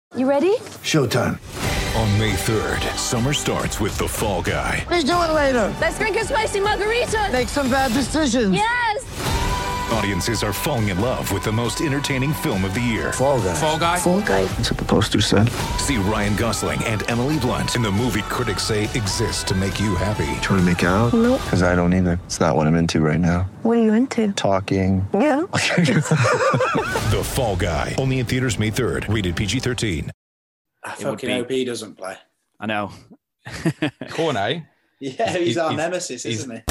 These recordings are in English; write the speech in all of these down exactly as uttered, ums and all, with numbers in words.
You ready? Showtime. On May third, summer starts with The Fall Guy. Let's do it later. Let's drink a spicy margarita. Make some bad decisions. Yes! Audiences are falling in love with the most entertaining film of the year. Fall Guy. Fall Guy. Fall Guy. That's what the poster said. See Ryan Gosling and Emily Blunt in the movie critics say exists to make you happy. Trying to make it out? Nope. Because I don't either. It's not what I'm into right now. What are you into? Talking. Yeah. The Fall Guy. Only in theaters May third. Rated P G thirteen. I fucking be... hope he doesn't play. I know. Cornet? Yeah, he's, he's our he's, nemesis, he's, isn't he?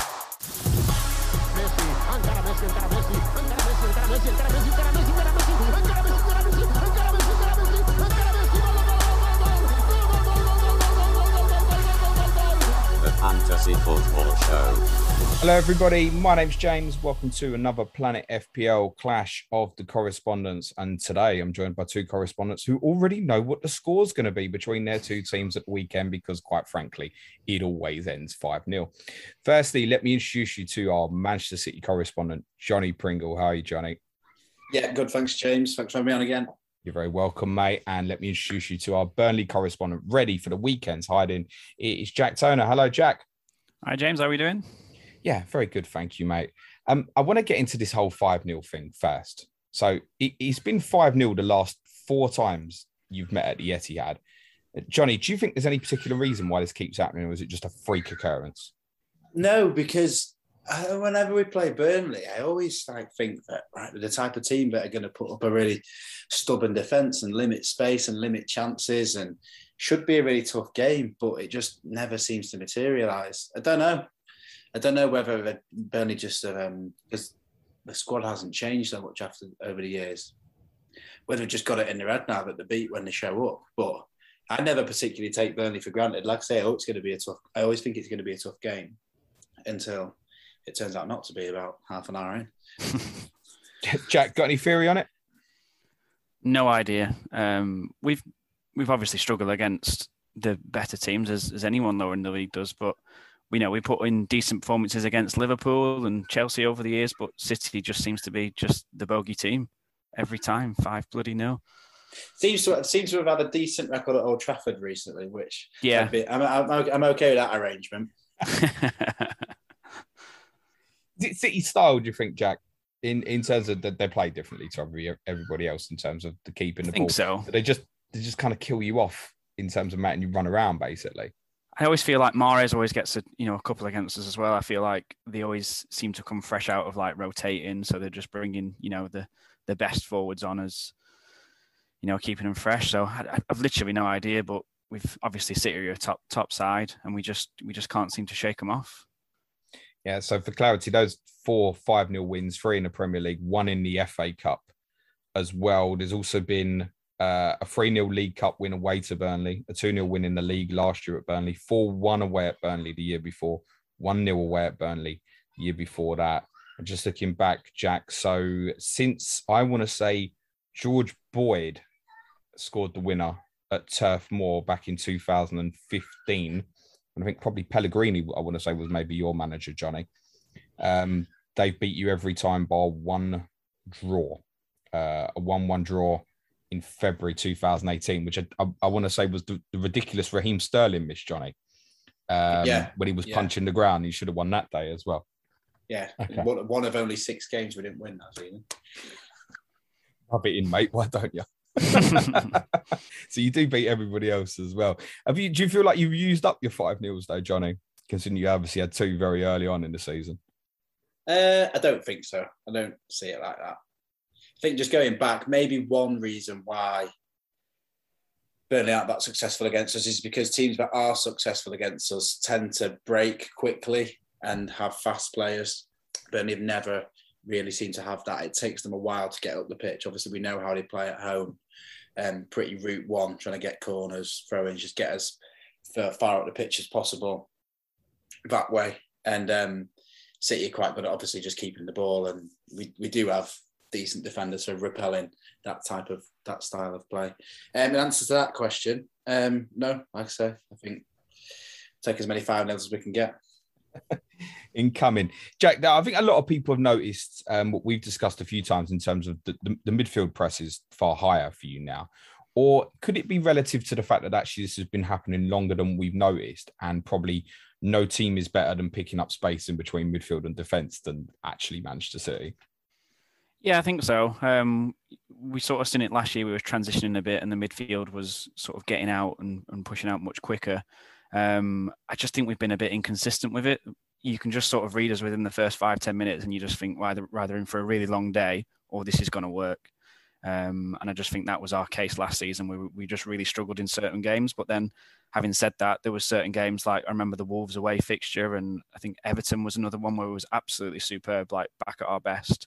The Fantasy Football Show. Hello everybody, my name's James. Welcome to another Planet F P L Clash of the Correspondents. And today I'm joined by two correspondents who already know what the score's going to be between their two teams at the weekend because, quite frankly, it always ends five nil. Firstly, let me introduce you to our Manchester City correspondent, Johnny Pringle. How are you, Johnny? Yeah, good. Thanks, James. Thanks for having me on again. You're very welcome, mate. And let me introduce you to our Burnley correspondent, ready for the weekend's hiding. It's Jack Toner. Hello, Jack. Hi, James. How are we doing? Yeah, very good. Thank you, mate. Um, I want to get into this whole five nil thing first. So it, it's been five nil the last four times you've met at the Etihad. Johnny, do you think there's any particular reason why this keeps happening, or is it just a freak occurrence? No, because uh, whenever we play Burnley, I always like think that right, they're the type of team that are going to put up a really stubborn defence and limit space and limit chances and should be a really tough game, but it just never seems to materialise. I don't know. I don't know whether Burnley just um because the squad hasn't changed so much after over the years. Whether they've just got it in their head now that they beat when they show up. But I never particularly take Burnley for granted. Like I say, oh, it's going to be a tough. I always think it's going to be a tough game until it turns out not to be about half an hour in. Jack, got any theory on it? No idea. Um, we've we've obviously struggled against the better teams as, as anyone lower in the league does, but. We know we put in decent performances against Liverpool and Chelsea over the years, but City just seems to be just the bogey team every time. Five bloody nil. Seems to seems to have had a decent record at Old Trafford recently, which yeah, bit, I'm, I'm I'm okay with that arrangement. Is it City style? Do you think, Jack? In in terms of that they play differently to every, everybody else in terms of the keeping the I think ball. so. They just they just kind of kill you off in terms of letting you run around, basically. I always feel like Mahrez always gets a you know a couple against us as well. I feel like they always seem to come fresh out of like rotating, so they're just bringing you know the the best forwards on us, you know, keeping them fresh. So I, I've literally no idea, but we've obviously City are a top top side, and we just we just can't seem to shake them off. Yeah. So for clarity, those four five nil wins, three in the Premier League, one in the F A Cup as well. There's also been. Uh, a three nil League Cup win away to Burnley, a two nil win in the league last year at Burnley, four one away at Burnley the year before, one nil away at Burnley the year before that. And just looking back, Jack, so since I want to say George Boyd scored the winner at Turf Moor back in two thousand fifteen, and I think probably Pellegrini, I want to say, was maybe your manager, Johnny. Um, they've beat you every time by one draw, uh, a one one draw in February two thousand eighteen, which I, I, I want to say was the, the ridiculous Raheem Sterling miss, Johnny. Um, yeah, when he was yeah. punching the ground, he should have won that day as well. Yeah, okay. one, one of only six games we didn't win that season. Rub it in, mate. Why don't you? So you do beat everybody else as well. Have you? Do you feel like you've used up your five nils though, Johnny? Considering you obviously had two very early on in the season. Uh, I don't think so. I don't see it like that. I think just going back, maybe one reason why Burnley aren't that successful against us is because teams that are successful against us tend to break quickly and have fast players. Burnley have never really seemed to have that. It takes them a while to get up the pitch. Obviously, we know how they play at home. Um, pretty route one, trying to get corners, throw-ins, just get as far up the pitch as possible that way. And um, City are quite good at obviously just keeping the ball, and we, we do have decent defenders for repelling that type of that style of play. Um, in answer to that question, um, no, like I say, I think take as many five nils as we can get. Incoming, Jack. I think a lot of people have noticed um, what we've discussed a few times in terms of the, the, the midfield press is far higher for you now. Or could it be relative to the fact that actually this has been happening longer than we've noticed, and probably no team is better than picking up space in between midfield and defence than actually Manchester City? Yeah, I think so. Um, we sort of seen it last year. We were transitioning a bit and the midfield was sort of getting out and, and pushing out much quicker. Um, I just think we've been a bit inconsistent with it. You can just sort of read us within the first five, ten minutes and you just think, well, either, either in for a really long day or this is going to work. Um, and I just think that was our case last season. We we just really struggled in certain games. But then, having said that, there were certain games like I remember the Wolves away fixture, and I think Everton was another one where it was absolutely superb, like back at our best.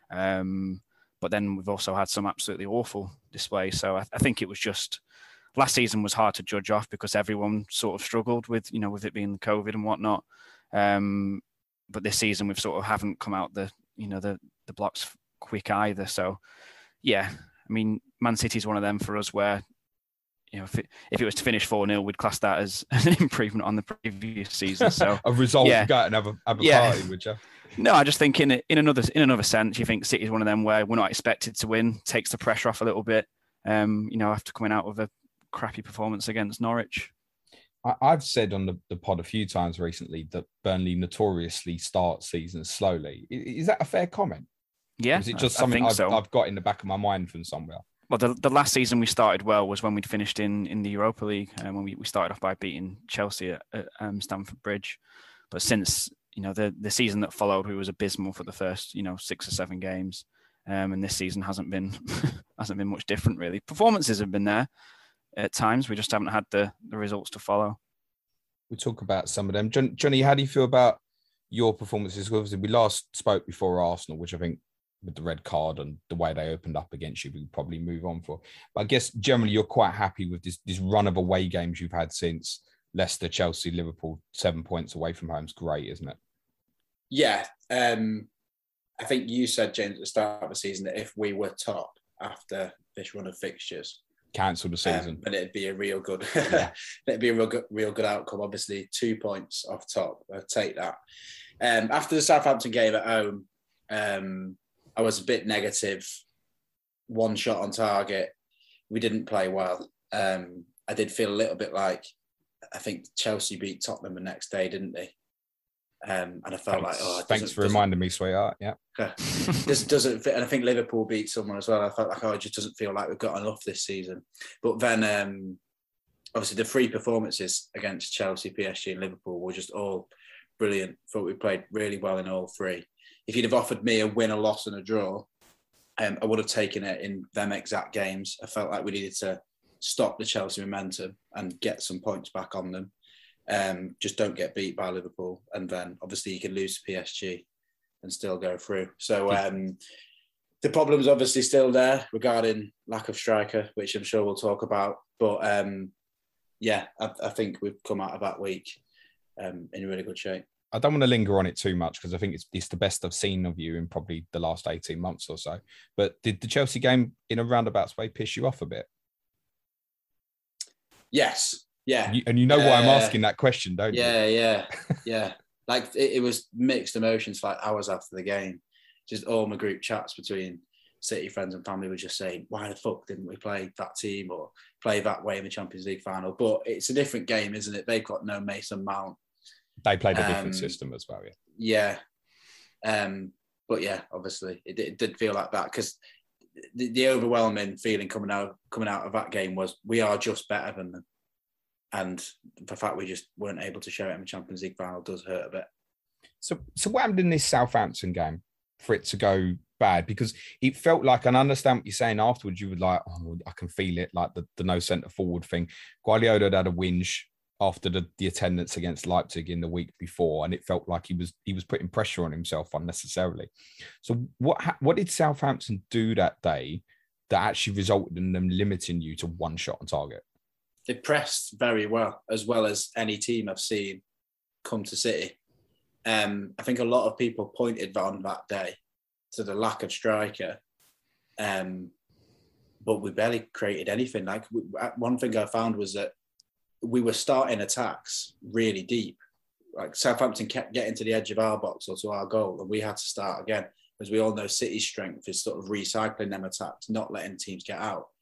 Um, but then we've also had some absolutely awful displays. So I, I think it was just last season was hard to judge off because everyone sort of struggled with you know with it being COVID and whatnot. Um, but this season we've sort of haven't come out the you know the the blocks quick either. So. Yeah, I mean, Man City is one of them for us where, you know, if it, if it was to finish four nil, we'd class that as, as an improvement on the previous season. So a result, yeah. you go and have a, have a yeah. party, would you? No, I just think in in another in another sense, you think City is one of them where we're not expected to win, takes the pressure off a little bit. Um, you know, after coming out with a crappy performance against Norwich. I, I've said on the, the pod a few times recently that Burnley notoriously start seasons slowly. Is, is that a fair comment? Yeah, or is it just I, something I I've, so. I've got in the back of my mind from somewhere? Well, the, the last season we started well was when we'd finished in, in the Europa League, and um, when we, we started off by beating Chelsea at, at um, Stamford Bridge. But since you know the the season that followed, we was abysmal for the first you know six or seven games, um, and this season hasn't been hasn't been much different really. Performances have been there at times, we just haven't had the the results to follow. We'll talk about some of them. John, Johnny, how do you feel about your performances? Obviously, we last spoke before Arsenal, which I think, with the red card and the way they opened up against you, we could probably move on for. But I guess generally you're quite happy with this, this run of away games you've had since Leicester, Chelsea, Liverpool, seven points away from home is great, isn't it? Yeah. Um, I think you said, James, at the start of the season that if we were top after this run of fixtures, cancel the season, um, and it'd be a real good, yeah. it'd be a real good, real good outcome. Obviously, two points off top. I'd take that. Um, after the Southampton game at home, um, I was a bit negative. One shot on target. We didn't play well. Um, I did feel a little bit like, I think Chelsea beat Tottenham the next day, didn't they? Um, and I felt thanks, like, oh, thanks for reminding me, sweetheart. Yeah, this doesn't fit. And I think Liverpool beat someone as well. I felt like, oh, it just doesn't feel like we've got enough this season. But then, um, obviously, the three performances against Chelsea, P S G, and Liverpool were just all brilliant. Thought we played really well in all three. If you'd have offered me a win, a loss, and a draw, um, I would have taken it in them exact games. I felt like we needed to stop the Chelsea momentum and get some points back on them. Um, just don't get beat by Liverpool, and then obviously you can lose to P S G and still go through. So um, the problem's obviously still there regarding lack of striker, which I'm sure we'll talk about. But um, yeah, I, I think we've come out of that week um, in really good shape. I don't want to linger on it too much because I think it's, it's the best I've seen of you in probably the last eighteen months or so. But did the Chelsea game in a roundabout way piss you off a bit? Yes. Yeah. You, and you know why uh, I'm asking that question, don't yeah, you? Yeah, yeah, yeah. Like it, it was mixed emotions for like hours after the game. Just all my group chats between City friends and family were just saying, why the fuck didn't we play that team or play that way in the Champions League final? But it's a different game, isn't it? They've got no Mason Mount. They played a different um, system as well, yeah. Yeah. Um, but yeah, obviously it, it did feel like that because the, the overwhelming feeling coming out coming out of that game was we are just better than them. And the fact we just weren't able to show it in the Champions League final does hurt a bit. So, so what happened in this Southampton game for it to go bad? Because it felt like, and I understand what you're saying afterwards, you were like, oh, I can feel it, like the, the no centre forward thing. Guardiola had had a whinge after the, the attendance against Leipzig in the week before, and it felt like he was he was putting pressure on himself unnecessarily. So what what did Southampton do that day that actually resulted in them limiting you to one shot on target? They pressed very well, as well as any team I've seen come to City. Um, I think a lot of people pointed on that day to the lack of striker, um, but we barely created anything. Like we, one thing I found was that we were starting attacks really deep. Like Southampton kept getting to the edge of our box or to our goal, and we had to start again. As we all know, City's strength is sort of recycling them attacks, not letting teams get out.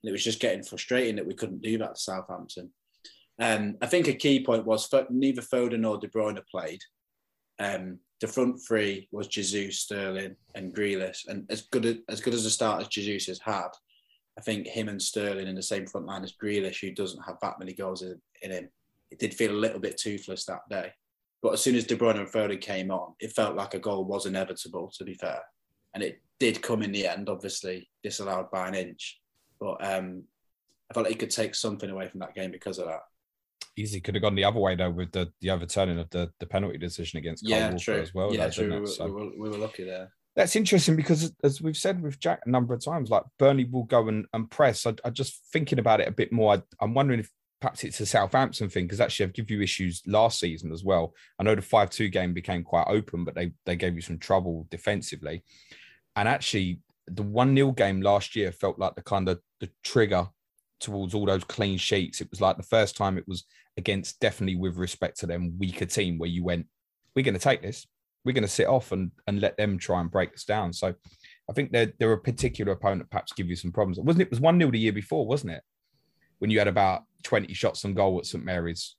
And it was just getting frustrating that we couldn't do that to Southampton. Um, I think a key point was neither Foden nor De Bruyne played. Um, the front three was Jesus, Sterling, and Grealish. And as good as, as good as a start as Jesus has had, I think him and Sterling in the same front line as Grealish, who doesn't have that many goals in, in him, it did feel a little bit toothless that day. But as soon as De Bruyne and Foden came on, it felt like a goal was inevitable, to be fair. And it did come in the end, obviously, disallowed by an inch. But um, I felt like he could take something away from that game because of that. Easy could have gone the other way, though, with the, the overturning of the, the penalty decision against Cole yeah, Walker true. as well. Yeah, though, true. We, it? were, So we, were, we were lucky there. that's interesting because, as we've said with Jack a number of times, like Burnley will go and, and press. I, I just thinking about it a bit more. I, I'm wondering if perhaps it's a Southampton thing, because actually I've given you issues last season as well. I know the five two game became quite open, but they, they gave you some trouble defensively. And actually, the one nil game last year felt like the kind of the trigger towards all those clean sheets. It was like the first time it was against, definitely with respect to them, weaker team, where you went, we're going to take this. We're going to sit off and, and let them try and break us down. So I think they're, they're a particular opponent that perhaps give you some problems. Wasn't it? It was one nil the year before, wasn't it? When you had about twenty shots on goal at St Mary's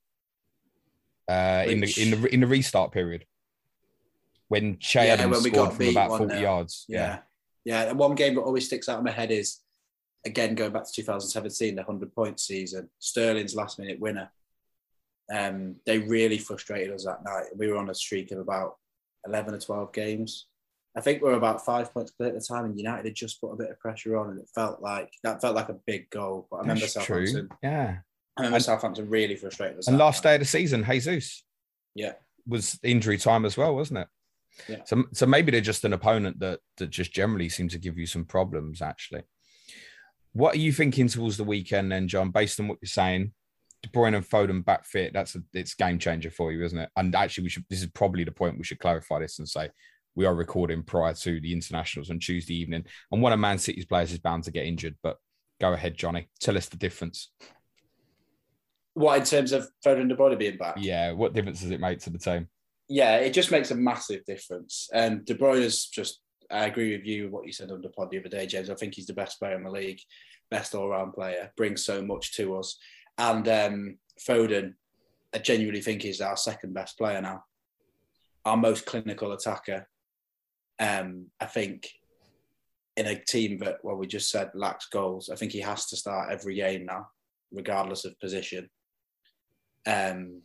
uh, in the in the in the restart period, when Che Yeah, Adams when we scored got from beat about one forty nil. yards. Yeah. Yeah. And one game that always sticks out in my head is, again, going back to two thousand seventeen, the hundred point season, Sterling's last minute winner. Um, they really frustrated us that night. We were on a streak of about eleven or twelve games. I think we were about five points clear at the time, and United had just put a bit of pressure on, and it felt like that felt like a big goal. But I remember That's Southampton. true. Yeah. I remember And- Southampton really frustrated us. And that last night. day of the season, Jesus Yeah. was injury time as well, wasn't it? Yeah. So, so maybe they're just an opponent that that just generally seems to give you some problems, actually. What are you thinking towards the weekend then, John, based on what you're saying? De Bruyne and Foden back fit, that's a it's game changer for you, isn't it? And actually, we should this is probably the point we should clarify this and say we are recording prior to the internationals on Tuesday evening. And one of Man City's players is bound to get injured. But go ahead, Johnny. Tell us the difference. What, in terms of Foden and De Bruyne being back? Yeah, what difference does it make to the team? Yeah, it just makes a massive difference. Um, De Bruyne is just, I agree with you with what you said on the pod the other day, James. I think he's the best player in the league, best all-round player, brings so much to us. And um, Foden, I genuinely think he's our second best player now, our most clinical attacker. Um, I think in a team that, well, we just said lacks goals, I think he has to start every game now, regardless of position. Um,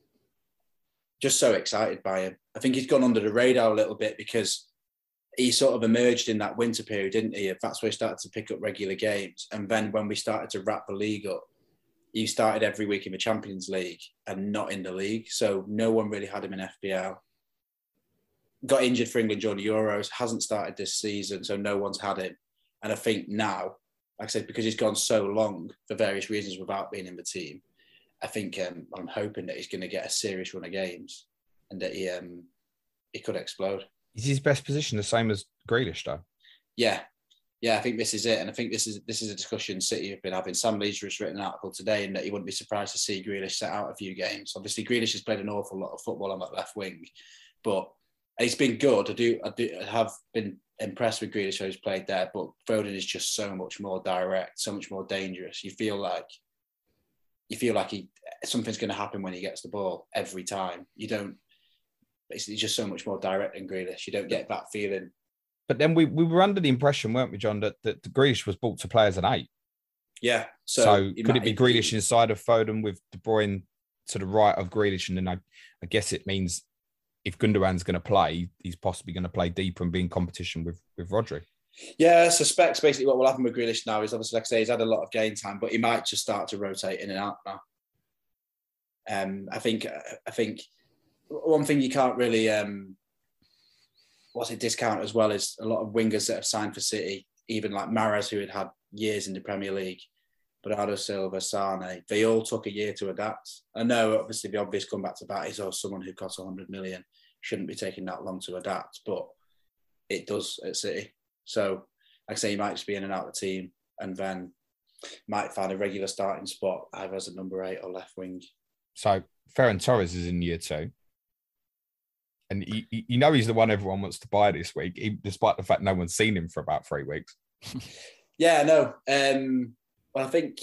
just so excited by him. I think he's gone under the radar a little bit because he sort of emerged in that winter period, didn't he? That's where he started to pick up regular games. And then when we started to wrap the league up, he started every week in the Champions League and not in the league. So no one really had him in F P L. Got injured for England during the Euros, hasn't started this season, so no one's had him. And I think now, like I said, because he's gone so long for various reasons without being in the team, I think um, I'm hoping that he's going to get a serious run of games and that he um, he could explode. Is his best position the same as Grealish, though? Yeah. Yeah, I think this is it. And I think this is this is a discussion City have been having. Sam Leeds has written an article today and that he wouldn't be surprised to see Grealish set out a few games. Obviously, Grealish has played an awful lot of football on that left wing, but he's been good. I do, I do I have been impressed with Grealish who's played there, but Foden is just so much more direct, so much more dangerous. You feel like you feel like he something's going to happen when he gets the ball every time. You don't. Basically, just so much more direct than Grealish. You don't get that feeling. But then we, we were under the impression, weren't we, John, that, that Grealish was bought to play as an eight. Yeah. So, So, he could might- it be Grealish inside of Foden with De Bruyne to the right of Grealish? And then I, I guess it means if Gundogan's going to play, he's possibly going to play deeper and be in competition with, with Rodri. Yeah, I suspect basically what will happen with Grealish now is obviously, like I say, he's had a lot of game time, but he might just start to rotate in and out now. Um, I think, I think one thing you can't really, um, what's it discount as well is a lot of wingers that have signed for City, even like Mahrez, who had had years in the Premier League, Bernardo Silva, Sane, they all took a year to adapt. I know, obviously, the obvious comeback to that is, oh, someone who costs one hundred million shouldn't be taking that long to adapt, but it does at City. So, like I say, he might just be in and out of the team and then might find a regular starting spot either as a number eight or left wing. So Ferran Torres is in year two. And you, you know he's the one everyone wants to buy this week, despite the fact no one's seen him for about three weeks. Yeah, no. Um, Well, I think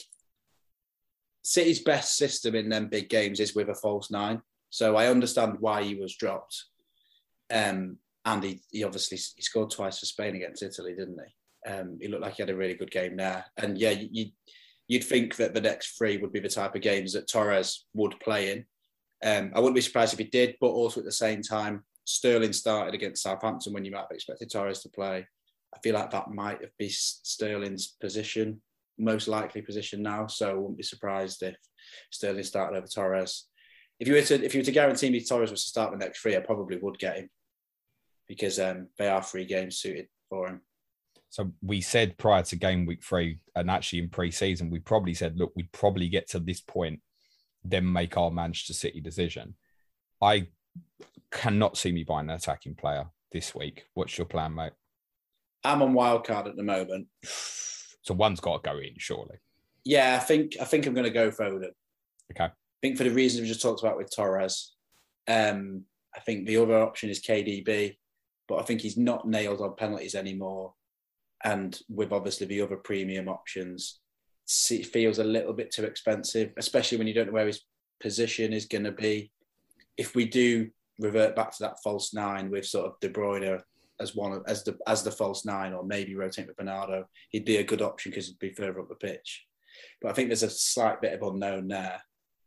City's best system in them big games is with a false nine. So I understand why he was dropped. Um, and he, he obviously he scored twice for Spain against Italy, didn't he? Um, he looked like he had a really good game there. And yeah, you, you'd think that the next three would be the type of games that Torres would play in. Um, I wouldn't be surprised if he did, but also at the same time, Sterling started against Southampton when you might have expected Torres to play. I feel like that might have been Sterling's position, most likely position now. So I wouldn't be surprised if Sterling started over Torres. If you were to if you were to guarantee me Torres was to start the next three, I probably would get him because um, they are three games suited for him. So we said prior to game week three, and actually in pre-season, we probably said, look, we'd probably get to this point, then make our Manchester City decision. I cannot see me buying an attacking player this week. What's your plan, mate? I'm on wildcard at the moment. So one's got to go in, surely. Yeah, I think I think I'm going to go Foden. Okay. I think for the reasons we just talked about with Torres. Um, I think the other option is K D B, but I think he's not nailed on penalties anymore. And with obviously the other premium options, it feels a little bit too expensive, especially when you don't know where his position is going to be. If we do revert back to that false nine with sort of De Bruyne as one of, as the as the false nine, or maybe rotate with Bernardo, he'd be a good option because he'd be further up the pitch. But I think there's a slight bit of unknown there.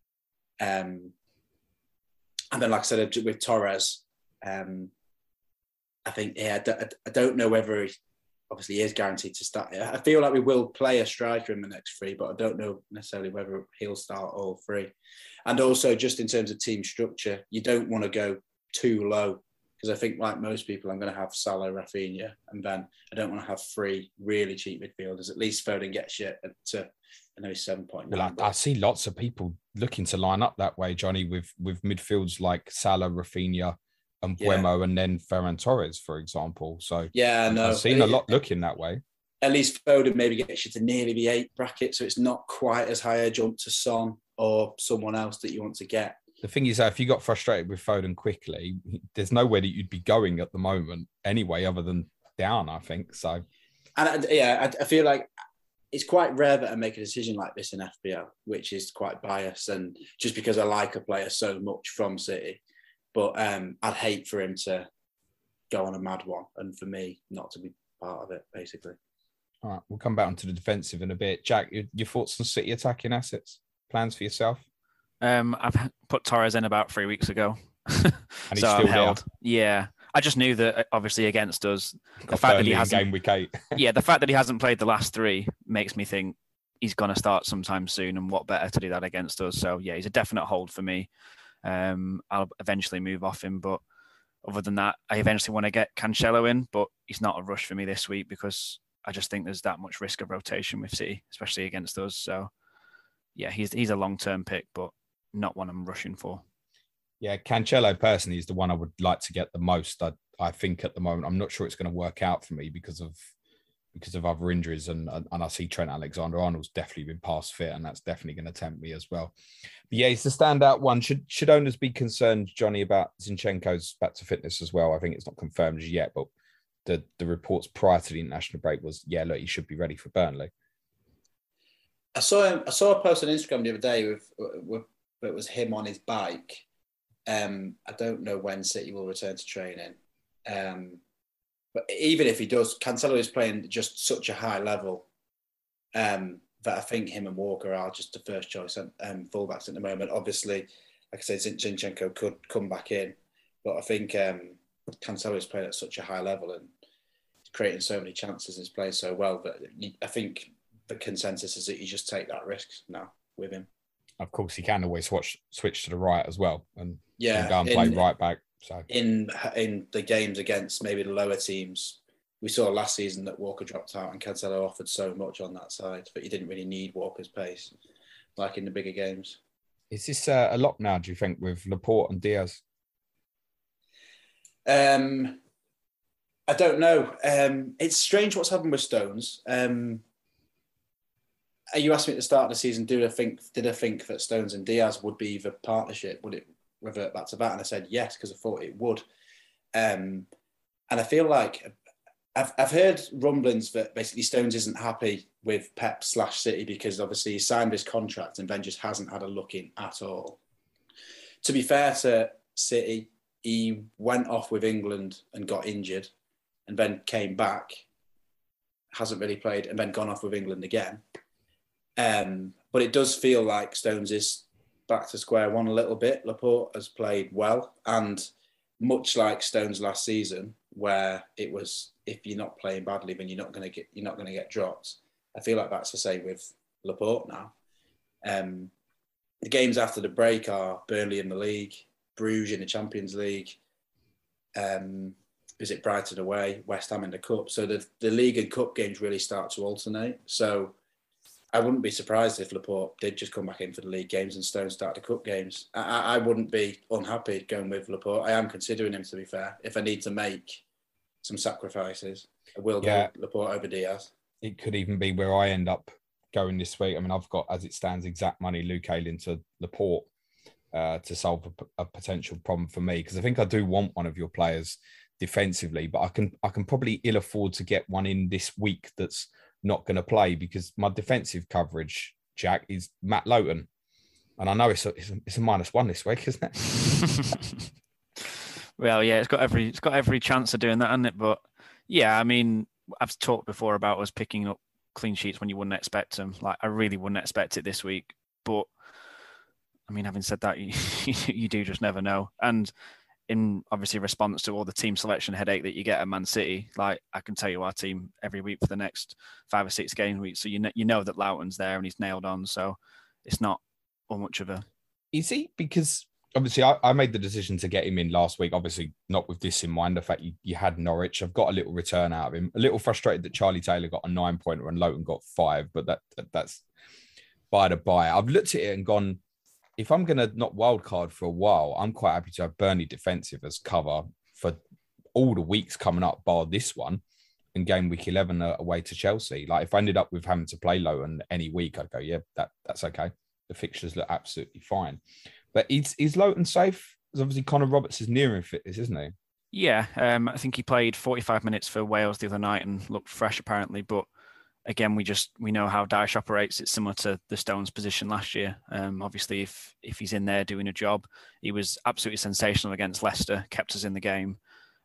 Um, and then, like I said, with Torres, um, I think yeah, I, I don't know whether he, obviously he is guaranteed to start. I feel like we will play a striker in the next three, but I don't know necessarily whether he'll start all three. And also, just in terms of team structure, you don't want to go too low because I think, like most people, I'm going to have Salah, Rafinha, and then I don't want to have three really cheap midfielders. At least Foden gets you to, I know he's seven point nine. Well, I, I see lots of people looking to line up that way, Johnny, with with midfields like Salah, Rafinha, and Buemo, yeah. and then Ferran Torres, for example. So yeah, no, I've seen a lot looking that way. At least Foden maybe gets you to nearly the eight bracket, so it's not quite as high a jump to Son or someone else that you want to get. The thing is, that if you got frustrated with Foden quickly, there's nowhere that you'd be going at the moment anyway, other than down, I think. So, and yeah, I, I feel like it's quite rare that I make a decision like this in F P L, which is quite biased, and just because I like a player so much from City. But um, I'd hate for him to go on a mad one, and for me not to be part of it, basically. All right, we'll come back onto the defensive in a bit. Jack, your, your thoughts on City attacking assets? Plans for yourself? Um, I've put Torres in about three weeks ago. And he's so still I'm held. there. Yeah. I just knew that, obviously, against us, Got the fact that he Burnley in hasn't, game week eight. yeah, the fact that he hasn't played the last three makes me think he's going to start sometime soon, and what better to do that against us. So, yeah, he's a definite hold for me. Um, I'll eventually move off him, but other than that, I eventually want to get Cancelo in, but he's not a rush for me this week because I just think there's that much risk of rotation with City, especially against us. So, yeah, he's he's a long-term pick, but not one I'm rushing for. Yeah, Cancelo personally is the one I would like to get the most. I, I think at the moment, I'm not sure it's going to work out for me because of because of other injuries, and and I see Trent Alexander-Arnold's definitely been past fit, and that's definitely going to tempt me as well. But yeah, he's the standout one. Should should owners be concerned, Johnny, about Zinchenko's back to fitness as well? I think it's not confirmed as yet, but the the reports prior to the international break was, yeah, look, he should be ready for Burnley. I saw him, I saw a post on Instagram the other day with, with it was him on his bike. Um, I don't know when City will return to training. Um, but even if he does, Cancelo is playing just such a high level um, that I think him and Walker are just the first choice um, fullbacks at the moment. Obviously, like I said, Zinchenko could come back in, but I think um, Cancelo is playing at such a high level and creating so many chances and is playing so well that I think the consensus is that you just take that risk now with him. Of course, he can always switch switch to the right as well, and yeah, go and play in, right back. So in in the games against maybe the lower teams, we saw last season that Walker dropped out and Cancelo offered so much on that side, but you didn't really need Walker's pace like in the bigger games. Is this uh, a lock now, do you think, with Laporte and Diaz? Um, I don't know. Um, it's strange what's happened with Stones. Um, you asked me at the start of the season, did I think did I think that Stones and Diaz would be the partnership? Would it revert back to that? And I said yes, because I thought it would. Um, and I feel like I've I've heard rumblings that basically Stones isn't happy with Pep slash City because obviously he signed this contract and then just hasn't had a look in at all. To be fair to City, he went off with England and got injured and then came back, hasn't really played, and then gone off with England again. Um, but it does feel like Stones is back to square one a little bit. Laporte has played well, and much like Stones last season, where it was if you're not playing badly, then you're not going to get you're not going to get dropped. I feel like that's the same with Laporte now. Um, the games after the break are Burnley in the league, Bruges in the Champions League, um, is it Brighton away, West Ham in the Cup. So the, the league and cup games really start to alternate. So I wouldn't be surprised if Laporte did just come back in for the league games and Stones start the cup games. I, I wouldn't be unhappy going with Laporte. I am considering him, to be fair. If I need to make some sacrifices, I will Yeah. go Laporte over Diaz. It could even be where I end up going this week. I mean, I've got, as it stands, exact money Luke Ayling to Laporte uh, to solve a, a potential problem for me, because I think I do want one of your players defensively, but I can I can probably ill afford to get one in this week that's not going to play, because my defensive coverage, Jack, is Matt Lowton. And I know it's a, it's a, it's a minus one this week, isn't it? Well, yeah, it's got every it's got every chance of doing that, hasn't it? But yeah, I mean, I've talked before about us picking up clean sheets when you wouldn't expect them. Like, I really wouldn't expect it this week. But I mean, having said that, you, you do just never know. And in obviously response to all the team selection headache that you get at Man City, like, I can tell you our team every week for the next five or six game weeks. So you know, you know that Loughton's there and he's nailed on. So it's not all much of a. Is he? Because obviously I, I made the decision to get him in last week, obviously not with this in mind, the fact you, you had Norwich. I've got a little return out of him. A little frustrated that Charlie Taylor got a nine pointer and Lowton got five, but that, that that's by the by. I've looked at it and gone, if I'm going to not wildcard for a while, I'm quite happy to have Burnley defensive as cover for all the weeks coming up, bar this one, and game week eleven away to Chelsea. Like, if I ended up with having to play Lowton any week, I'd go, yeah, that that's okay. The fixtures look absolutely fine. But is, is Lowton safe? Because obviously Connor Roberts is nearing fitness, isn't he? Yeah, um, I think he played forty-five minutes for Wales the other night and looked fresh apparently. But again, we just we know how Dyche operates. It's similar to the Stones position last year. Um, obviously, if if he's in there doing a job, he was absolutely sensational against Leicester, kept us in the game.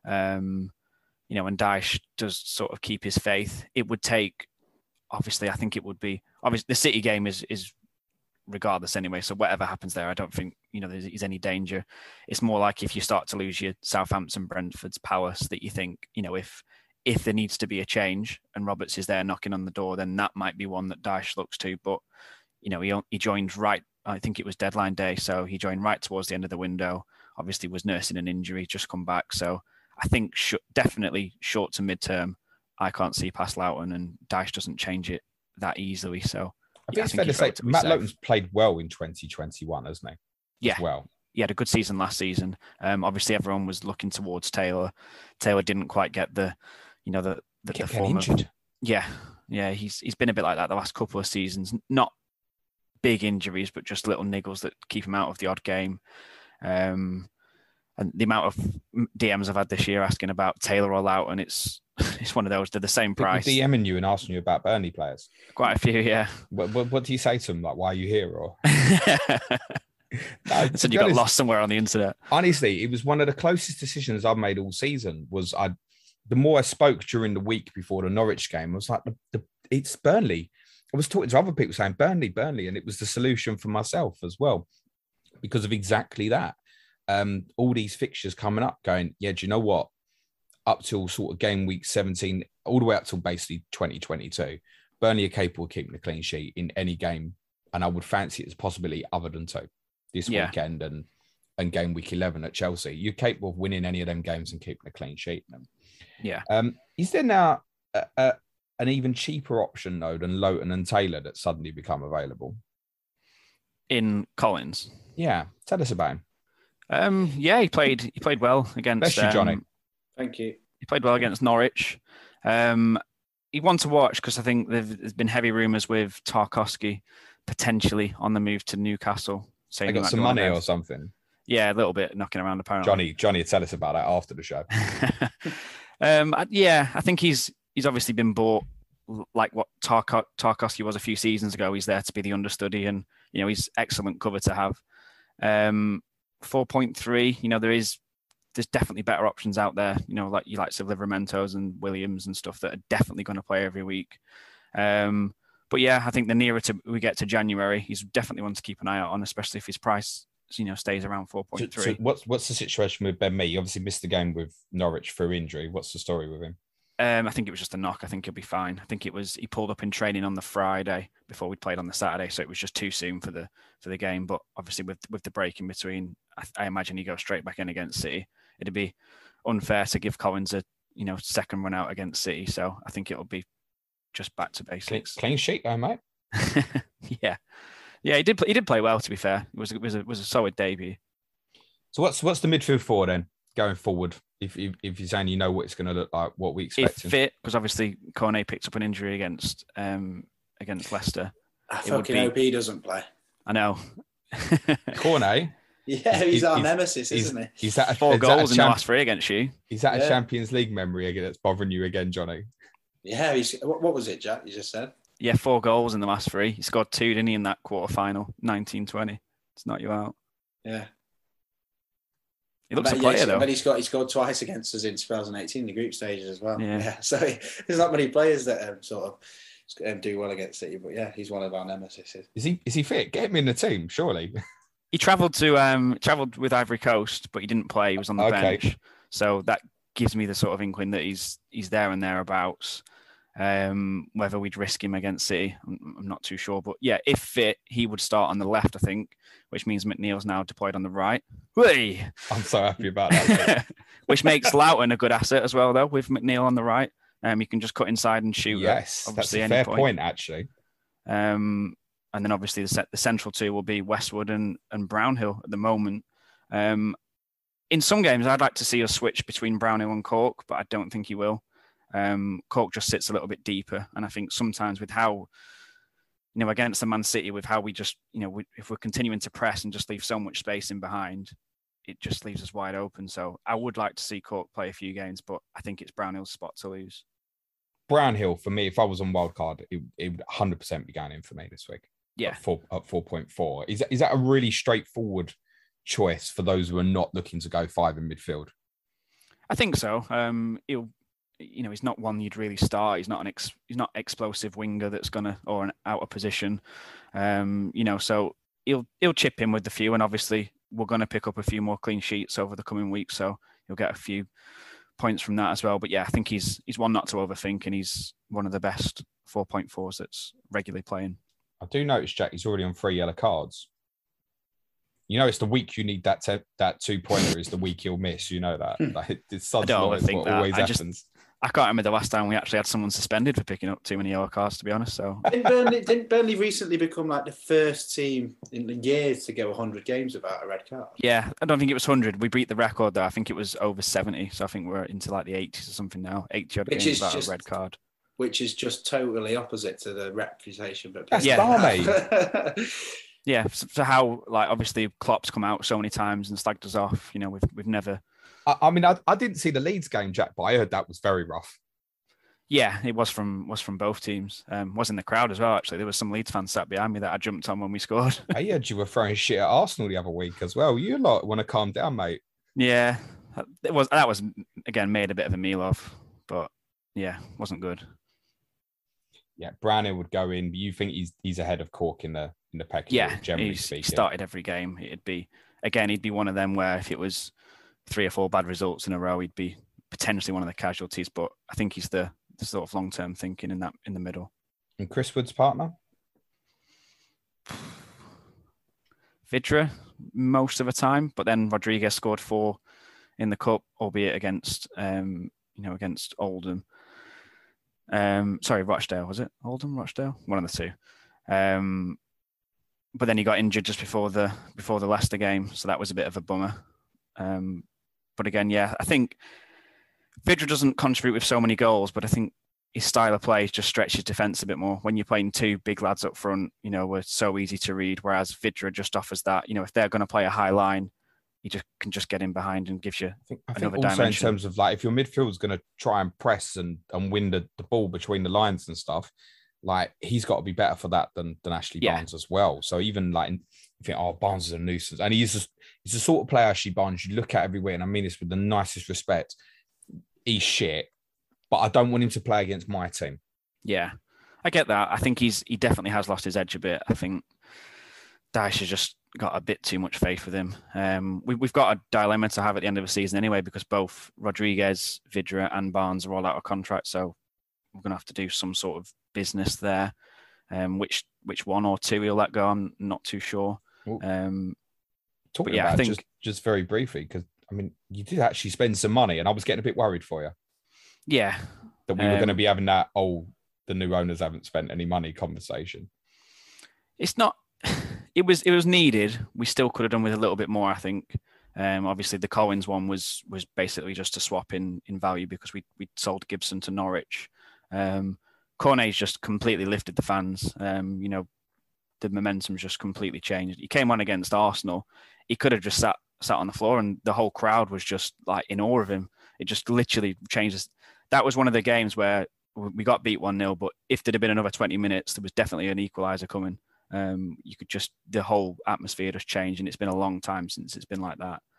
Um, you know, and Dyche does sort of keep his faith. It would take, obviously, I think it would be obviously the City game is is. regardless anyway, so whatever happens there, I don't think you know there's, there's any danger. It's more like if you start to lose your Southampton, Brentford's, Palace, that you think, you know, if if there needs to be a change and Roberts is there knocking on the door, then that might be one that Dyche looks to. But you know, he he joined right, I think it was deadline day, so he joined right towards the end of the window. Obviously was nursing an injury, just come back. So I think sh- definitely short to mid-term, I can't see past Lowton, and Dyche doesn't change it that easily. So I think yeah, it's I fair think to say he's Matt safe. Lowton's played well in twenty twenty-one, hasn't he? Yeah. As well. He had a good season last season. Um, obviously, everyone was looking towards Taylor. Taylor didn't quite get the, you know, the the, the Kept form getting of, injured. yeah, yeah. He's he's been a bit like that the last couple of seasons. Not big injuries, but just little niggles that keep him out of the odd game. Um, and the amount of D Ms I've had this year asking about Taylor or Lowton, it's it's one of those. They're the same price. DMing you and asking you about Burnley players. Quite a few, yeah. What, what, what do you say to them? Like, why are you here? Or no, So to you be got honest, lost somewhere on the internet. honestly, it was one of the closest decisions I've made all season. Was I? The more I spoke during the week before the Norwich game, I was like, the, the, it's Burnley. I was talking to other people saying Burnley, Burnley, and it was the solution for myself as well because of exactly that. Um, all these fixtures coming up, going, yeah. Do you know what? Up till sort of game week seventeen, all the way up till basically twenty twenty-two, Burnley are capable of keeping a clean sheet in any game, and I would fancy it as a possibility other than two this Yeah. weekend and and game week eleven at Chelsea. You're capable of winning any of them games and keeping a clean sheet in them. Yeah. Um, is there now a, a, an even cheaper option though than Lowton and Taylor that suddenly become available? In Collins. Yeah, tell us about him. Um, yeah, he played. He played well against. Bless you, Johnny. um, Thank you. He played well against Norwich. Um, he won to watch because I think there's been heavy rumours with Tarkowski potentially on the move to Newcastle. Saying They he got might some be one of money them. or something. Yeah, a little bit knocking around apparently. Johnny, Johnny, tell us about that after the show. Um, I- yeah, I think he's he's obviously been bought like what Tarko- Tarkowski was a few seasons ago. He's there to be the understudy, and you know he's excellent cover to have. Um, four point three. You know there is there's definitely better options out there. You know like you like Livramentos and Williams and stuff that are definitely going to play every week. Um, but yeah, I think the nearer to we get to January, he's definitely one to keep an eye out on, especially if his price you know stays around four point three. So, so what's what's the situation with Ben Mee? He obviously missed the game with Norwich through injury. What's the story with him? Um, I think it was just a knock. I think he'll be fine. I think it was he pulled up in training on the Friday before we played on the Saturday, so it was just too soon for the for the game. But obviously, with with the break in between, I, I imagine he goes straight back in against City. It'd be unfair to give Collins a you know second run out against City, so I think it'll be just back to basics. Clean, clean sheet, though, mate. yeah, yeah, he did. He did play well. To be fair, it was it was a, it was a solid debut. So what's what's the midfield for then going forward? If, if if you're saying you know what it's going to look like, what we expect. If fit, because obviously Cornet picked up an injury against um against Leicester. I It fucking would be- hope he doesn't play. I know. Cornet, Yeah, he's, He's- our he's- nemesis, is, isn't he? is that a, Four is that a goals in the champ- last three against you. Is that a Yeah. Champions League memory again that's bothering you again, Johnny? Yeah, he's. What, what was it, Jack? You just said. Yeah, four goals in the last three. He scored two, didn't he, in that quarter final, nineteen twenty. It's not you out. Yeah. He looks I a bet, player yeah, though. But he scored. He scored twice against us in twenty eighteen, the group stages as well. Yeah. Yeah. So he, there's not many players that um, sort of um, do well against City, but yeah, he's one of our nemesis. Is he is he fit? Get him in the team, surely. He travelled to um travelled with Ivory Coast, but he didn't play. He was on the Okay. bench, so that gives me the sort of inkling that he's he's there and thereabouts. Um, whether we'd risk him against City, I'm, I'm not too sure. But yeah, if fit, he would start on the left, I think, which means McNeil's now deployed on the right. Whey! I'm so happy about that. Which makes Loughton a good asset as well, though, with McNeil on the right. Um, you can just cut inside and shoot. at Yes, that's obviously a any fair point. point, actually. Um, and then obviously the set, the central two will be Westwood and, and Brownhill at the moment. Um, in some games, I'd like to see us switch between Brownhill and Cork, but I don't think he will. Um, Cork just sits a little bit deeper, and I think sometimes with how, you know, against the Man City, with how we just, you know, we, if we're continuing to press and just leave so much space in behind, it just leaves us wide open. So I would like to see Cork play a few games, but I think it's Brownhill's spot to lose. Brownhill, for me, if I was on wildcard, it, it would one hundred percent be going in for me this week. Yeah. At four at four point four. Is that, is that a really straightforward choice for those who are not looking to go five in midfield? I think so. Um, he'll, you know, he's not one you'd really start. He's not an ex, he's not explosive winger that's gonna or an out of position. Um, you know, so he'll he'll chip in with the few, and obviously we're gonna pick up a few more clean sheets over the coming weeks, so he'll get a few points from that as well. But yeah, I think he's he's one not to overthink, and he's one of the best four point fours that's regularly playing. I do notice, Jack, he's already on three yellow cards. You know, it's the week you need that te- that two pointer is the week he'll miss. You know that. Like, it's such I don't noise, overthink what that. always I just- happens. I can't remember the last time we actually had someone suspended for picking up too many yellow cards, to be honest. So Didn't Burnley, didn't Burnley recently become like the first team in the years to go one hundred games without a red card? yeah, I don't think it was one hundred. We beat the record though. I think it was over seventy. So I think we're into like the eighties or something now. eighty odd Which games is without just- a red card. Which is just totally opposite to the reputation. But That's Yeah. barmaid. Yeah, so, so how like obviously Klopp's come out so many times and slagged us off. You know, we've we've never. I, I mean, I, I didn't see the Leeds game, Jack, but I heard that was very rough. Yeah, it was from was from both teams. Um, was in the crowd as well. Actually, there was some Leeds fans sat behind me that I jumped on when we scored. I heard you were throwing shit at Arsenal the other week as well. You lot want to calm down, mate. Yeah, it was that was again made a bit of a meal of, but yeah, wasn't good. Yeah, Brownhill would go in. You think he's he's ahead of Cork in the in the pecking Yeah, order, generally he's, he speaking. started every game. It'd be again, he'd be one of them where if it was three or four bad results in a row, he'd be potentially one of the casualties. But I think he's the, the sort of long term thinking in that in the middle. And Chris Wood's partner? Vidra most of the time, but then Rodriguez scored four in the cup, albeit against um, you know against Oldham. Um, sorry, Rochdale was it? Oldham, Rochdale, one of the two. Um, but then he got injured just before the before the Leicester game, so that was a bit of a bummer. Um, but again, yeah, I think Vidra doesn't contribute with so many goals, but I think his style of play just stretches defence a bit more. When you're playing two big lads up front, you know, we're so easy to read, whereas Vidra just offers that, you know, if they're going to play a high line, he just can just get in behind and gives you I think, I think another also dimension. in terms of like if your midfield's going to try and press and, and win the, the ball between the lines and stuff, like he's got to be better for that than than Ashley Yeah. Barnes as well. So even like you think, oh, Barnes is a nuisance, and he's just he's the sort of player Ashley Barnes you look at everywhere, and I mean this with the nicest respect. He's shit, but I don't want him to play against my team. Yeah, I get that. I think he's he definitely has lost his edge a bit. I think Dyche has just got a bit too much faith with him. Um, we, we've got a dilemma to have at the end of the season anyway, because both Rodriguez, Vidra, and Barnes are all out of contract. So we're going to have to do some sort of business there. Um, which which one or two he'll let go, I'm not too sure. Um, Talking but yeah, about I it think just, just very briefly, because I mean, you did actually spend some money, and I was getting a bit worried for you yeah, that we were going to Um, be having that, oh, the new owners haven't spent any money conversation. it's not. It was it was needed. We still could have done with a little bit more, I think. Um, obviously, the Collins one was was basically just a swap in in value because we we sold Gibson to Norwich. Um, Cornet's just completely lifted the fans. Um, you know, the momentum's just completely changed. He came on against Arsenal. He could have just sat sat on the floor, and the whole crowd was just like in awe of him. It just literally changes. That was one of the games where we got beat one nil, but if there'd have been another twenty minutes, there was definitely an equaliser coming. Um, you could just, the whole atmosphere just changed, and it's been a long time since it's been like that.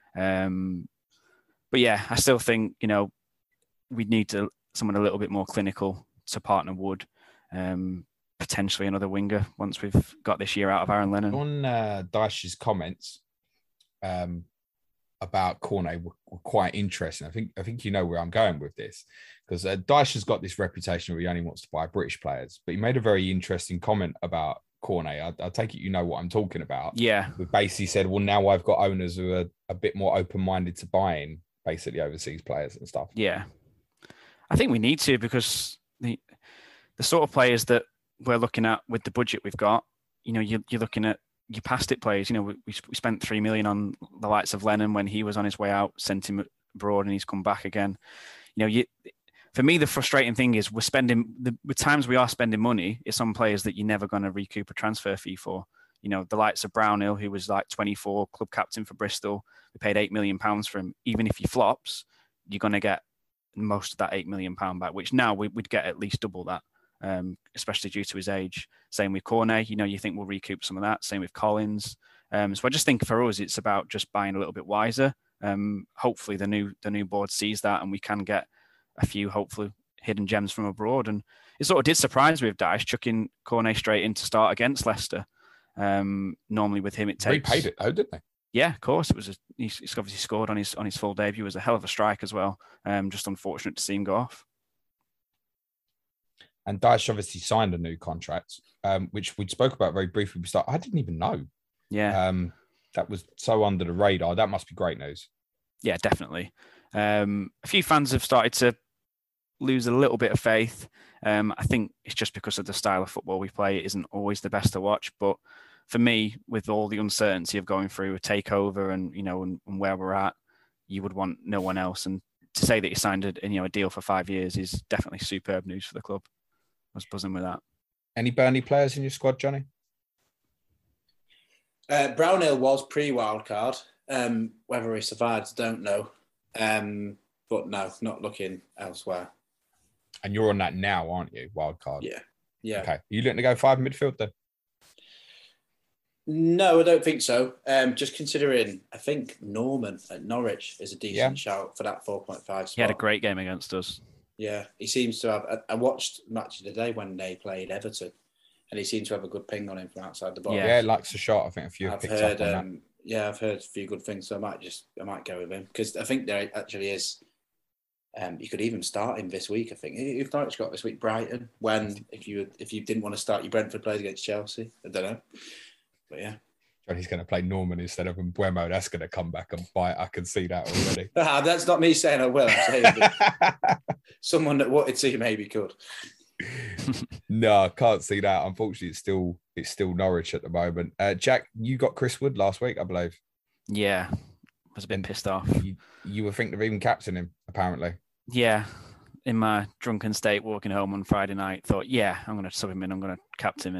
Um, but yeah, I still think, you know, we need to someone a little bit more clinical to partner Wood, um, potentially another winger once we've got this year out of Aaron Lennon. On uh, Dyche's comments um, about Cornet were, were quite interesting. I think I think you know where I'm going with this, because uh, Dyche has got this reputation where he only wants to buy British players, but he made a very interesting comment about Cornet. I, I take it you know what I'm talking about. Yeah. We basically said, well, now I've got owners who are a bit more open-minded to buying basically overseas players and stuff. Yeah. I think we need to, because the the sort of players that we're looking at with the budget we've got, you know, you're, you're looking at your past it players. You know, we, we spent three million on the likes of Lennon when he was on his way out, sent him abroad, and he's come back again. You know, you, for me, the frustrating thing is we're spending the, the times we are spending money, it's on players that you're never going to recoup a transfer fee for. You know, the likes of Brownhill, who was like twenty-four, club captain for Bristol. We paid eight million pounds for him. Even if he flops, you're going to get most of that eight million pounds back, which now we, we'd get at least double that, um, especially due to his age. Same with Cornet, you know, you think we'll recoup some of that. Same with Collins. Um, so I just think for us, it's about just buying a little bit wiser. Um, hopefully the new the new board sees that, and we can get a few hopefully hidden gems from abroad. And it sort of did surprise me with Dyche chucking Cornet straight in to start against Leicester. Um, normally with him, it takes. Repaid it though, didn't they? Yeah, of course. It was. A, he's, he's obviously scored on his on his full debut. It was a hell of a strike as well. Um, just unfortunate to see him go off. And Dyche obviously signed a new contract, um, which we spoke about very briefly. We start. I didn't even know. Yeah. Um, that was so under the radar. That must be great news. Yeah, definitely. Um, a few fans have started to lose a little bit of faith. Um, I think it's just because of the style of football we play. It isn't always the best to watch. But for me, with all the uncertainty of going through a takeover and, you know, and, and where we're at, you would want no one else. And to say that he signed a, you know, a deal for five years is definitely superb news for the club. I was buzzing with that. Any Burnley players in your squad, Johnny? Uh, Brownhill was pre-wildcard. Um, whether he survives, I don't know. Um, but no, not looking elsewhere. And you're on that now, aren't you? Wildcard. Yeah. Yeah. Okay. Are you looking to go five midfield then? No, I don't think so. Um, just considering, I think Norman at Norwich is a decent Yeah. shout for that four point five spot. He had a great game against us. Yeah, he seems to have. I, I watched match of the day when they played Everton, and he seemed to have a good ping on him from outside the box. Yeah, likes a shot. I think a few have I've picked heard. up on Um, yeah, I've heard a few good things, so I might just, I might go with him because I think there actually is. Um, you could even start him this week. I think if Norwich got this week Brighton, when if you if you didn't want to start your Brentford players against Chelsea, I don't know, but yeah. that. Johnny's going to play Norman instead of Mbuemo. That's going to come back and bite. I can see that already. Ah, that's not me saying I will. I'm saying that someone that wanted to maybe could. No, I can't see that. Unfortunately, it's still it's still Norwich at the moment. Uh, Jack, you got Chris Wood last week, I believe. Yeah. I was a bit pissed off. You, you were thinking of even captaining him, apparently. Yeah. In my drunken state, walking home on Friday night, thought, yeah, I'm going to sub him in. I'm going to captain him.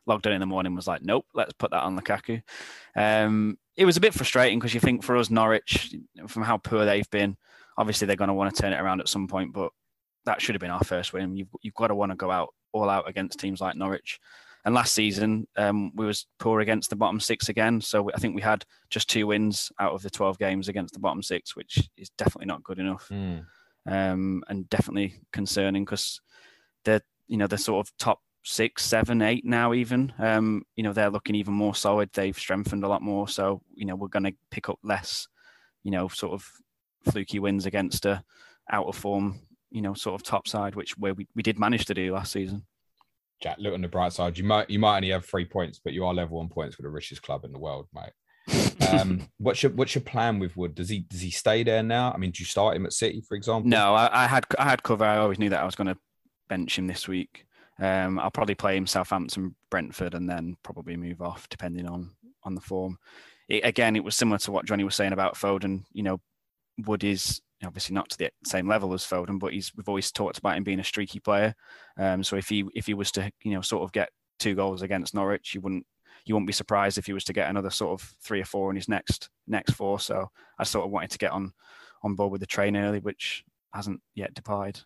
logged on in the morning and was like, nope, let's put that on Lukaku. Um, it was a bit frustrating because you think for us, Norwich, from how poor they've been, obviously they're going to want to turn it around at some point, but that should have been our first win. You've, you've got to want to go out all out against teams like Norwich. And last season, um, we was poor against the bottom six again. So I think we had just two wins out of the twelve games against the bottom six, which is definitely not good enough. Mm. Um, and definitely concerning because they're, you know, they're sort of top six, seven, eight now even. Um, you know, they're looking even more solid. They've strengthened a lot more. So, you know, we're going to pick up less, you know, sort of fluky wins against a out of form, you know, sort of top side, which where we, we did manage to do last season. Jack, look on the bright side. You might you might only have three points, but you are level on points with the richest club in the world, mate. Um, what's your what's your plan with Wood? Does he does he stay there now? I mean, do you start him at City, for example? No, I, I had I had cover. I always knew that I was going to bench him this week. Um, I'll probably play him Southampton, Brentford, and then probably move off depending on on the form. It, again, it was similar to what Johnny was saying about Foden. You know, Wood is obviously not to the same level as Foden, but he's we've always talked about him being a streaky player. Um, so if he if he was to you know sort of get two goals against Norwich, you wouldn't you wouldn't be surprised if he was to get another sort of three or four in his next next four. So I sort of wanted to get on on board with the train early, which hasn't yet departed.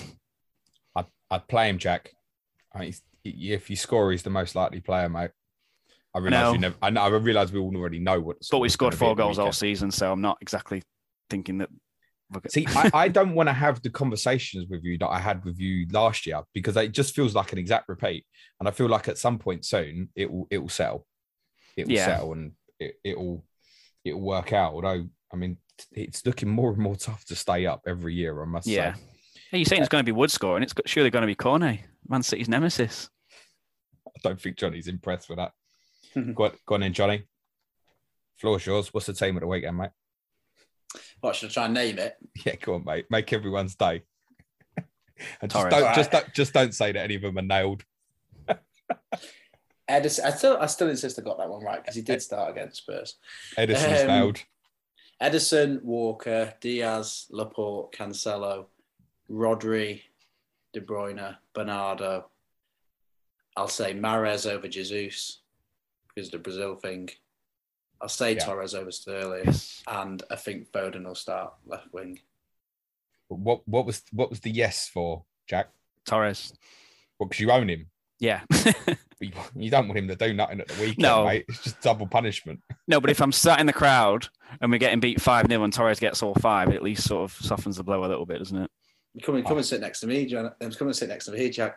I'd, I'd play him, Jack. I mean, if you score, he's the most likely player, mate. I realise you never. I, know, I realise we all already know what. But we scored four goals all season, so I'm not exactly thinking that. See, I, I don't want to have the conversations with you that I had with you last year because it just feels like an exact repeat, and I feel like at some point soon it will it will settle, it will yeah. settle, and it it will it will work out. Although, I mean, it's looking more and more tough to stay up every year. I must yeah. say. Hey, you're saying it's going to be Wood scoring? It's surely going to be Cornet, Man City's nemesis. I don't think Johnny's impressed with that. go, on, go on in, Johnny. Floor's yours. What's the team of the weekend, mate? What, should I try and name it? Yeah, go on, mate. Make everyone's day. And just Torres. don't, Right. just don't, just don't say that any of them are nailed. Edison, I still, I still insist I got that one right because he did start against Spurs. Edison's Um, nailed. Edison, Walker, Diaz, Laporte, Cancelo, Rodri, De Bruyne, Bernardo. I'll say Mahrez over Jesus because of the Brazil thing. I'll say Yeah. Torres over Sterling, and I think Foden will start left wing. What what was what was the yes for, Jack? Torres. Well, because you own him. Yeah. You, you don't want him to do nothing at the weekend, No. mate. It's just double punishment. No, but if I'm sat in the crowd and we're getting beat five nil and Torres gets all five, it at least sort of softens the blow a little bit, doesn't it? Come and come and sit next to me, John. Come and sit next to me, Jack.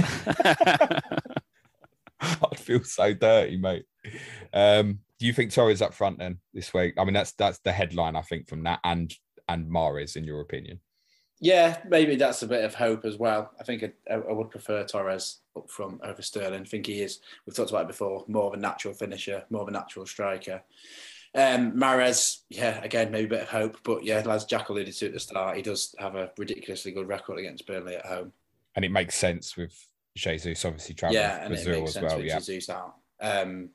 I'd feel so dirty, mate. Um, do you think Torres up front then this week? I mean, that's that's the headline, I think, from that and and Mahrez, in your opinion. Yeah, maybe that's a bit of hope as well. I think I, I would prefer Torres up front over Sterling. I think he is, we've talked about it before, more of a natural finisher, more of a natural striker. Um, Mahrez, yeah, again, maybe a bit of hope. But yeah, as Jack alluded to at the start, he does have a ridiculously good record against Burnley at home. And it makes sense with Jesus obviously traveling Yeah, to and it Brazil makes as sense well. with Yeah. Jesus out. Um,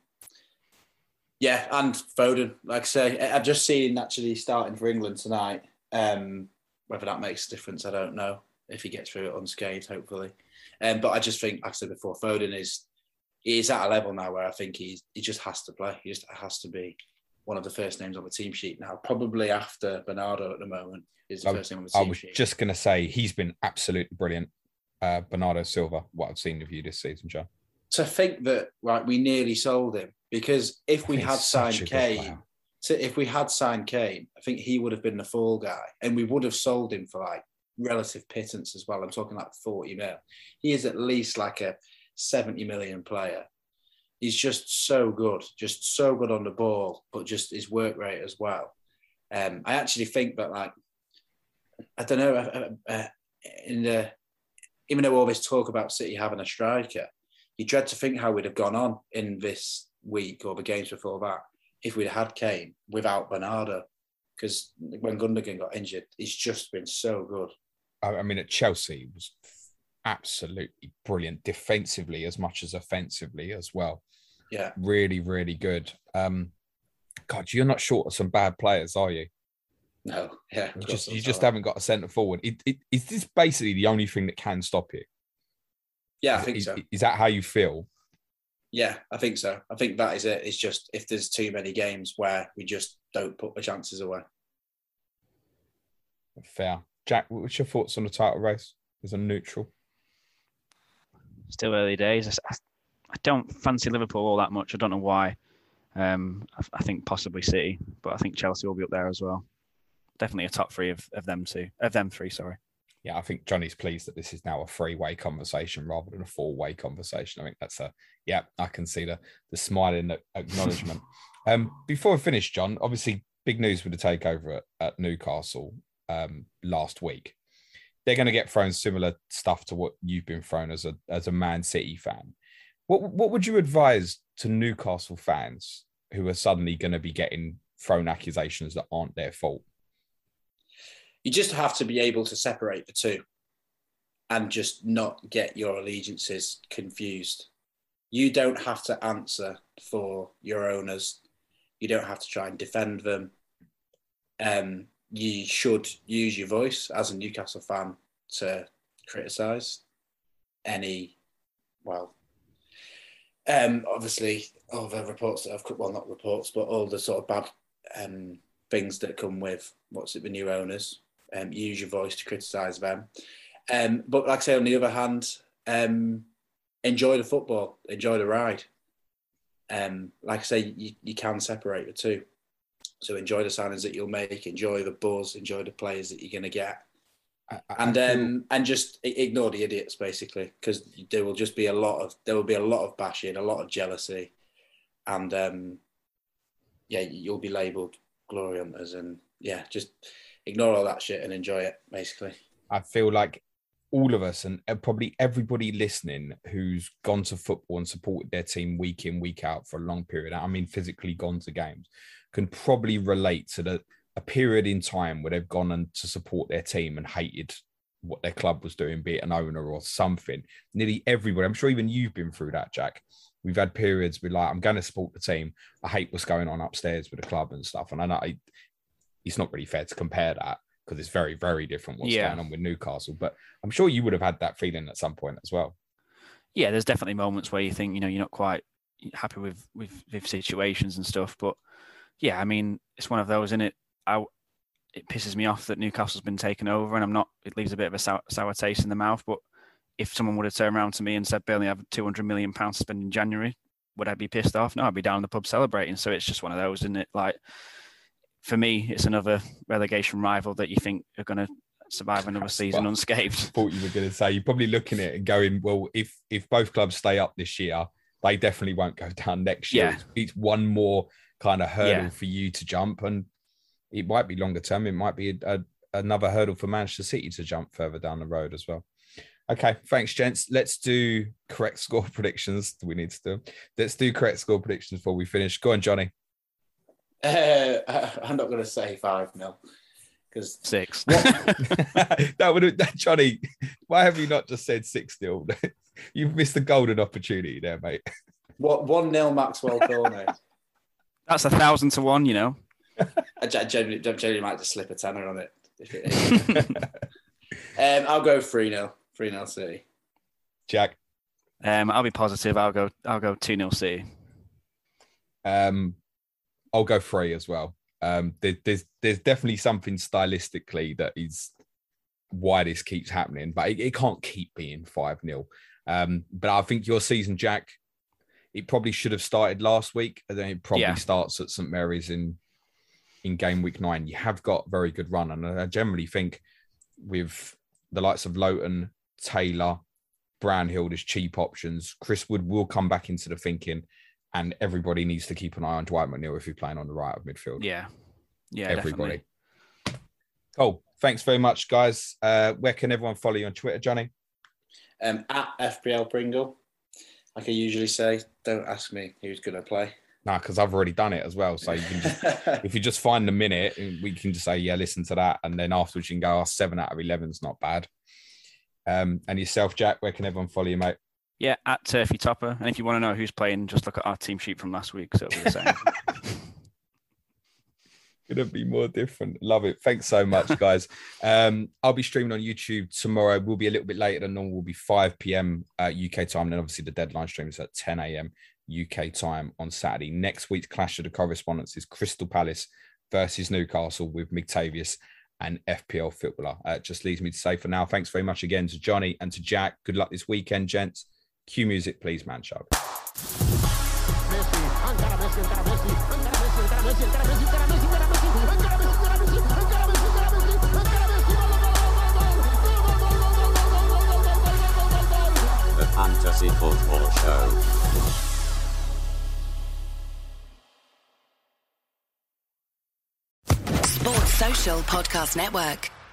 yeah, and Foden, like I say, I've just seen actually starting for England tonight. Um, whether that makes a difference, I don't know. If he gets through it unscathed, hopefully. Um, but I just think, like I said before, Foden is he's at a level now where I think he's, he just has to play. He just has to be one of the first names on the team sheet now. Probably after Bernardo at the moment is the I, first name on the team I was sheet. just going to say he's been absolutely brilliant. Uh, Bernardo Silva, what I've seen of you this season, Joe. To think that right, we nearly sold him because if we He's had such a signed good Kane, player. so if we had signed Kane, I think he would have been the fall guy, and we would have sold him for like relative pittance as well. I'm talking like forty mil. He is at least like a seventy million player. He's just so good, just so good on the ball, but just his work rate as well. Um, I actually think that like I don't know uh, uh, in the even though all this talk about City having a striker, you dread to think how we'd have gone on in this week or the games before that if we'd had Kane without Bernardo. Because when Gundogan got injured, he's just been so good. I mean, at Chelsea, he was absolutely brilliant defensively as much as offensively as well. Yeah. Really, really good. Um, God, you're not short of some bad players, are you? No, yeah. You just, you just haven't got a centre forward. It, it, is this basically the only thing that can stop you? Yeah, I think is, so. Is that how you feel? Yeah, I think so. I think that is it. It's just if there's too many games where we just don't put the chances away. Fair. Jack, what's your thoughts on the title race as a neutral? Still early days. I, I don't fancy Liverpool all that much. I don't know why. Um, I, I think possibly City, but I think Chelsea will be up there as well. Definitely a top three of, of them two, of them three. Sorry. Yeah, I think Johnny's pleased that this is now a three-way conversation rather than a four-way conversation. I think that's a yeah. I can see the the smiling acknowledgement. um, before I finish, John, obviously big news with the takeover at, at Newcastle um, last week. They're going to get thrown similar stuff to what you've been thrown as a as a Man City fan. What what would you advise to Newcastle fans who are suddenly going to be getting thrown accusations that aren't their fault? You just have to be able to separate the two and just not get your allegiances confused. You don't have to answer for your owners. You don't have to try and defend them. Um, you should use your voice as a Newcastle fan to criticise any, well, um, obviously all the reports that have come, well, not reports, but all the sort of bad um, things that come with, what's it, the new owners. Um, use your voice to criticise them. Um, but like I say, on the other hand, um, enjoy the football, enjoy the ride. Um, like I say, you, you can separate the two. So enjoy the signings that you'll make, enjoy the buzz, enjoy the players that you're going to get. I, I and um, feel... and just ignore the idiots, basically, because there will just be a lot of, there will be a lot of bashing, a lot of jealousy. And um, yeah, you'll be labelled glory hunters and yeah, just... ignore all that shit and enjoy it, basically. I feel like all of us and probably everybody listening who's gone to football and supported their team week in, week out for a long period, I mean physically gone to games, can probably relate to the a period in time where they've gone and to support their team and hated what their club was doing, be it an owner or something. Nearly everybody, I'm sure even you've been through that, Jack. We've had periods where like, I'm going to support the team. I hate what's going on upstairs with the club and stuff. And I know I, it's not really fair to compare that because it's very, very different what's yeah. going on with Newcastle. But I'm sure you would have had that feeling at some point as well. Yeah, there's definitely moments where you think, you know, you're not quite happy with with, with situations and stuff. But yeah, I mean, it's one of those, isn't it? I, it pisses me off that Newcastle's been taken over and I'm not, it leaves a bit of a sour, sour taste in the mouth. But if someone would have turned around to me and said, Burnley have two hundred million pounds to spend in January, would I be pissed off? No, I'd be down in the pub celebrating. So it's just one of those, isn't it? Like, for me, it's another relegation rival that you think are going to survive another season unscathed. I thought you were going to say, you're probably looking at it and going, well, if if both clubs stay up this year, they definitely won't go down next year. Yeah. It's, it's one more kind of hurdle yeah. for you to jump. And it might be longer term. It might be a, a, another hurdle for Manchester City to jump further down the road as well. Okay, thanks, gents. Let's do correct score predictions. Do we need to do? Let's do correct score predictions before we finish. Go on, Johnny. Uh, I'm not going to say five nil because six. that would that Johnny. Why have you not just said six nil? You've missed the golden opportunity there, mate. What one nil Maxwell Cornet? That's a thousand to one, you know. I generally, generally might just slip a tenner on it. If it is. um, I'll go three nil. three nil City. Jack. Um, I'll be positive. I'll go. I'll go two nil City. Um. I'll go three as well. Um, there, there's there's definitely something stylistically that is why this keeps happening, but it, it can't keep being five nil. Um, but I think your season, Jack, it probably should have started last week, and then it probably yeah. starts at St Mary's in in game week nine. You have got a very good run, and I generally think with the likes of Lowton, Taylor, Brownhill as cheap options, Chris Wood will come back into the thinking. And everybody needs to keep an eye on Dwight McNeil if you're playing on the right of midfield. Yeah. Yeah, everybody. Definitely. Cool. Thanks very much, guys. Uh, where can everyone follow you on Twitter, Johnny? Um, at F P L Pringle. Like I usually say, don't ask me who's going to play. Nah, because I've already done it as well. So you can just, if you just find a minute, we can just say, yeah, listen to that. And then afterwards you can go, oh, seven out of eleven is not bad. Um, and yourself, Jack, where can everyone follow you, mate? Yeah, at Turfy Topper. And if you want to know who's playing, just look at our team sheet from last week. So it'll be the same. Couldn't be more different. Love it. Thanks so much, guys. um, I'll be streaming on YouTube tomorrow. We'll be a little bit later than normal. We'll be five p.m. Uh, U K time. And then obviously the deadline stream is at ten a.m. U K time on Saturday. Next week's Clash of the Correspondents is Crystal Palace versus Newcastle with Mictavious and F P L footballer. Uh, just leaves me to say for now, thanks very much again to Johnny and to Jack. Good luck this weekend, gents. Cue music, please, man. Show. The Fantasy Football Show. Sports Social Podcast Network.